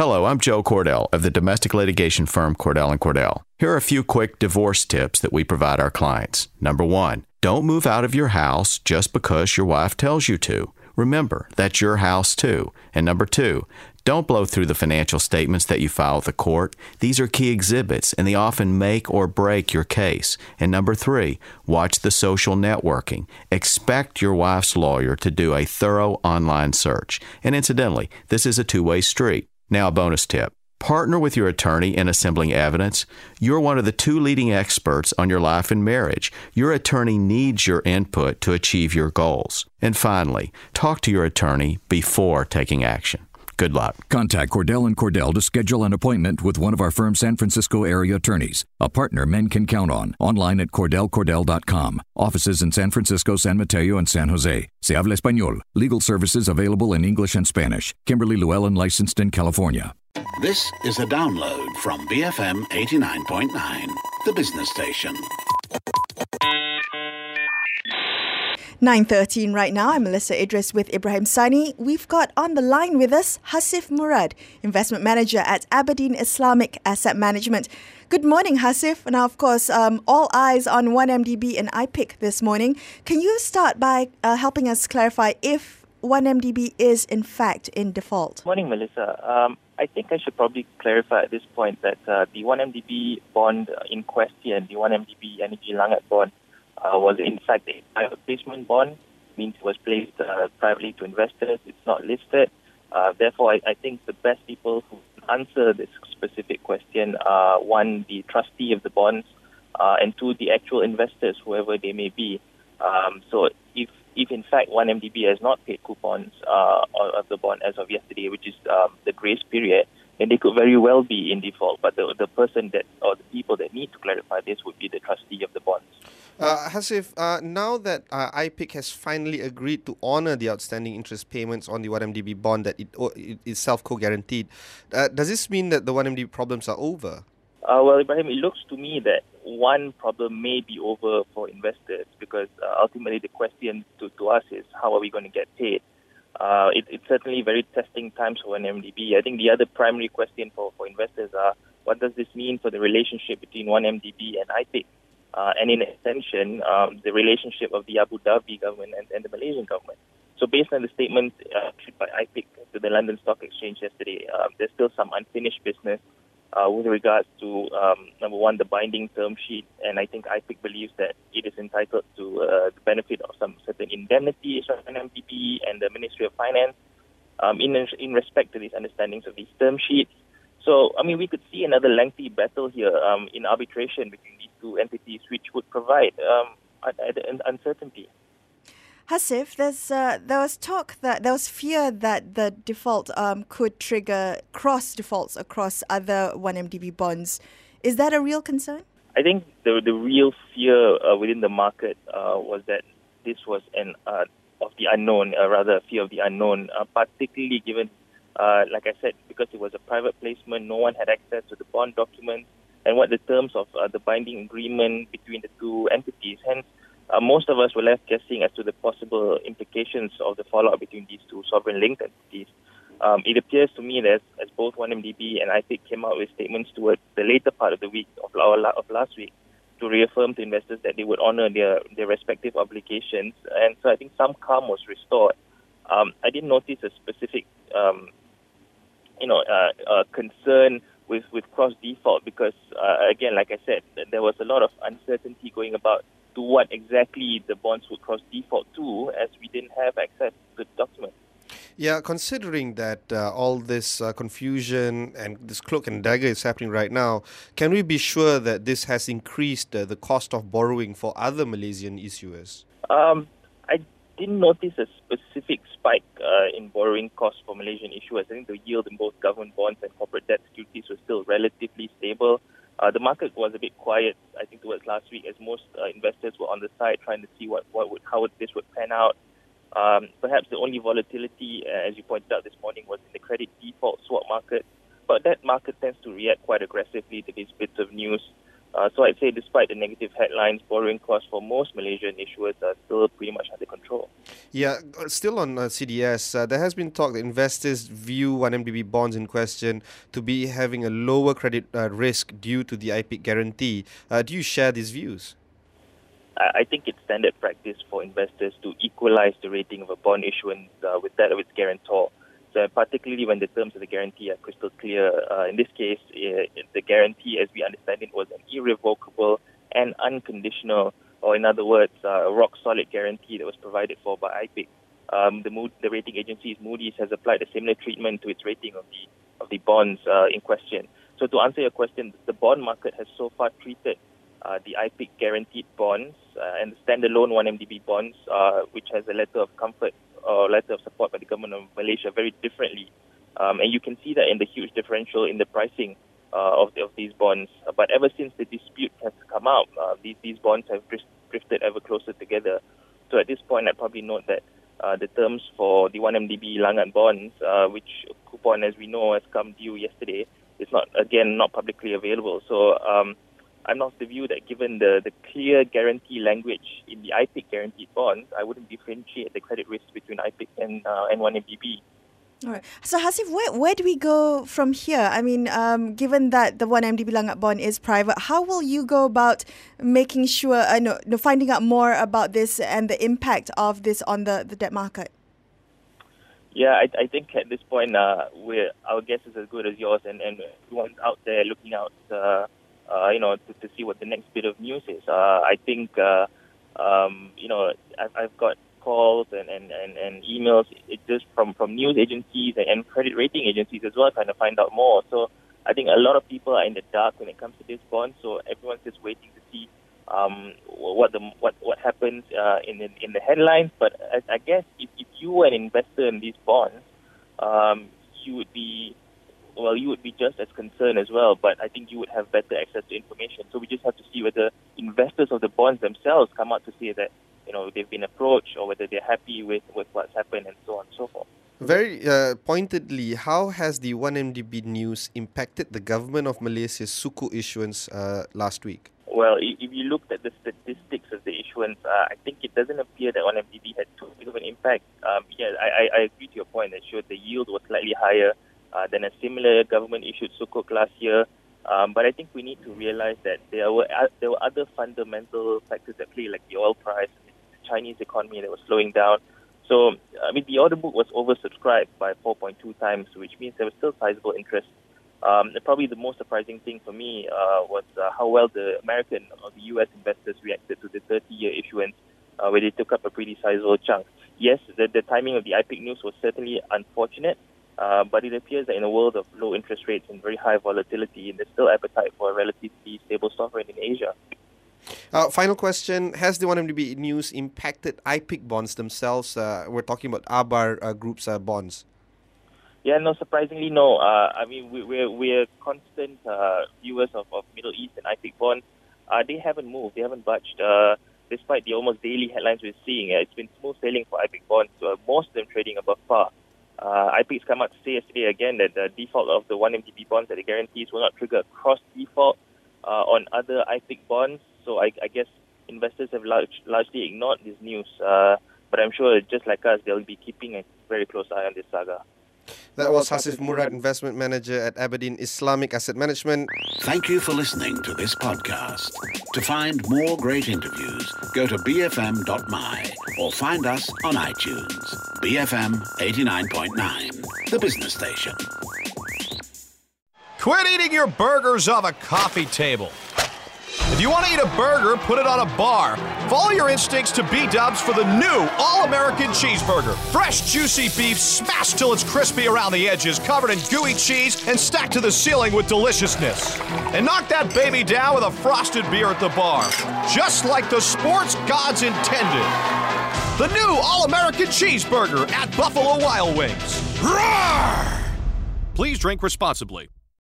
Hello, I'm Joe Cordell of the domestic litigation firm Cordell & Cordell. Here are a few quick divorce tips that we provide our clients. Number 1, don't move out of your house just because your wife tells you to. Remember, that's your house too. And number 2, don't blow through the financial statements that you file with the court. These are key exhibits, and they often make or break your case. And number 3, watch the social networking. Expect your wife's lawyer to do a thorough online search. And incidentally, this is a two-way street. Now, a bonus tip. Partner with your attorney in assembling evidence. You're one of the 2 leading experts on your life and marriage. Your attorney needs your input to achieve your goals. And finally, talk to your attorney before taking action. Good luck. Contact Cordell & Cordell to schedule an appointment with one of our firm's San Francisco area attorneys, a partner men can count on. Online at CordellCordell.com. Offices in San Francisco, San Mateo, and San Jose. Se habla español. Legal services available in English and Spanish. Kimberly Llewellyn, licensed in California. This is a download from BFM 89.9, the business station. 9:13 right now. I'm Melissa Idris with Ibrahim Sani. We've got on the line with us Hasif Murad, Investment Manager at Aberdeen Islamic Asset Management. Good morning, Hasif. Now, of course, all eyes on 1MDB and IPIC this morning. Can you start by helping us clarify if 1MDB is in fact in default? Morning, Melissa. I think I should probably clarify at this point that the 1MDB bond in question, the 1MDB Energy Langat bond, was in fact a private placement bond, means it was placed privately to investors. It's not listed. Therefore, I think the best people who answer this specific question are, 1, the trustee of the bonds, and 2, the actual investors, whoever they may be. So if in fact 1MDB has not paid coupons of the bond as of yesterday, which is the grace period, then they could very well be in default. But the person that, or the people that need to clarify this would be the trustee of the bonds. Hasif, now that IPIC has finally agreed to honour the outstanding interest payments on the 1MDB bond that it is self-co-guaranteed, does this mean that the 1MDB problems are over? Well, Ibrahim, it looks to me that one problem may be over for investors because ultimately the question to us is how are we going to get paid? It's certainly very testing times for 1MDB. I think the other primary question for investors are what does this mean for the relationship between 1MDB and IPIC? And in extension, the relationship of the Abu Dhabi government and the Malaysian government. So based on the statement issued by IPIC to the London Stock Exchange yesterday, there's still some unfinished business with regards to, number 1, the binding term sheet. And I think IPIC believes that it is entitled to the benefit of some certain indemnity from NMDB and the Ministry of Finance in respect to these understandings of these term sheets. So, I mean, we could see another lengthy battle here in arbitration between these two entities, which would provide uncertainty. Hasif, there was fear that the default could trigger cross defaults across other 1MDB bonds. Is that a real concern? I think the real fear within the market was that this was of the unknown, rather a fear of the unknown, particularly given, like I said, because it was a private placement, no one had access to the bond documents and what the terms of the binding agreement between the two entities. Hence, most of us were left guessing as to the possible implications of the fallout between these two sovereign-linked entities. It appears to me that as both 1MDB and IPIC came out with statements towards the later part of the week of last week to reaffirm to investors that they would honor their respective obligations, and so I think some calm was restored. I didn't notice a specific, concern with cross default because, again, like I said, there was a lot of uncertainty going about to what exactly the bonds would cross default to, as we didn't have access to the document. Yeah, considering that all this confusion and this cloak and dagger is happening right now, can we be sure that this has increased the cost of borrowing for other Malaysian issuers? I didn't notice a specific spike in borrowing costs for Malaysian issuers. I think the yield in both government bonds and corporate debt securities was still relatively stable. The market was a bit quiet, I think, towards last week, as most investors were on the side trying to see how this would pan out. Perhaps the only volatility, as you pointed out this morning, was in the credit default swap market. But that market tends to react quite aggressively to these bits of news. So I'd say despite the negative headlines, borrowing costs for most Malaysian issuers are still pretty much under control. Yeah, still on CDS, there has been talk that investors view 1MDB bonds in question to be having a lower credit risk due to the IPIC guarantee. Do you share these views? I think it's standard practice for investors to equalize the rating of a bond issuance with that of its guarantor. So particularly when the terms of the guarantee are crystal clear. In this case, the guarantee, as we understand it, was an irrevocable and unconditional, or in other words, a rock-solid guarantee that was provided for by IPIC. The rating agency, Moody's, has applied a similar treatment to its rating of the bonds in question. So to answer your question, the bond market has so far treated the IPIC guaranteed bonds and the standalone 1MDB bonds, which has a letter of comfort or letter of support by the government of Malaysia, very differently. And you can see that in the huge differential in the pricing of these bonds. But ever since the dispute has come out, these bonds have drifted ever closer together. So at this point, I'd probably note that the terms for the 1MDB Langat bonds, which coupon, as we know, has come due yesterday, is not publicly available. So I'm of the view that given the clear guarantee language in the IPIC guaranteed bonds, I wouldn't differentiate the credit risk between IPIC and 1MDB. All right. So Hasif, where do we go from here? I mean, given that the 1MDB Langat bond is private, how will you go about making sure, finding out more about this and the impact of this on the debt market? Yeah, I think at this point, our guess is as good as yours, and everyone's out there looking out, to see what the next bit of news is. I think, I've got calls and emails just from news agencies and credit rating agencies as well, trying to find out more. So I think a lot of people are in the dark when it comes to this bond. So everyone's just waiting to see what happens in the headlines. But I guess if you were an investor in these bonds, you would be just as concerned as well, but I think you would have better access to information. So we just have to see whether investors of the bonds themselves come out to say that, they've been approached, or whether they're happy with what's happened, and so on and so forth. Very pointedly, how has the 1MDB news impacted the government of Malaysia's Sukuk issuance last week? Well, if you looked at the statistics of the issuance, I think it doesn't appear that 1MDB had too big of an impact. I agree to your point that showed the yield was slightly higher than a similar government-issued Sukuk last year. But I think we need to realize that there were other fundamental factors at play, like the oil price, the Chinese economy that was slowing down. So, the order book was oversubscribed by 4.2 times, which means there was still sizable interest. Probably the most surprising thing for me was how well the American or the US investors reacted to the 30-year issuance, where they took up a pretty sizable chunk. Yes, the timing of the IPIC news was certainly unfortunate, but it appears that in a world of low interest rates and very high volatility, there's still appetite for a relatively stable sovereign in Asia. Final question, has the 1MDB news impacted IPIC bonds themselves? We're talking about Abar Group's bonds. Yeah, no, surprisingly, no. We're constant viewers of Middle East and IPIC bonds. They haven't moved, they haven't budged. Despite the almost daily headlines we're seeing, it's been smooth sailing for IPIC bonds, most of them trading above par. IPIC's come out to say yesterday again that the default of the 1MDB bonds that it guarantees will not trigger a cross-default on other IPIC bonds. So I guess investors have largely ignored this news. But I'm sure, just like us, they'll be keeping a very close eye on this saga. That was Hasif Murad, Investment Manager at Aberdeen Islamic Asset Management. Thank you for listening to this podcast. To find more great interviews, go to bfm.my or find us on iTunes. BFM 89.9, the business station. Quit eating your burgers off a coffee table. If you want to eat a burger, put it on a bar. Follow your instincts to B-dubs for the new All-American Cheeseburger. Fresh, juicy beef smashed till it's crispy around the edges, covered in gooey cheese, and stacked to the ceiling with deliciousness. And knock that baby down with a frosted beer at the bar, just like the sports gods intended. The new All-American Cheeseburger at Buffalo Wild Wings. Roar! Please drink responsibly.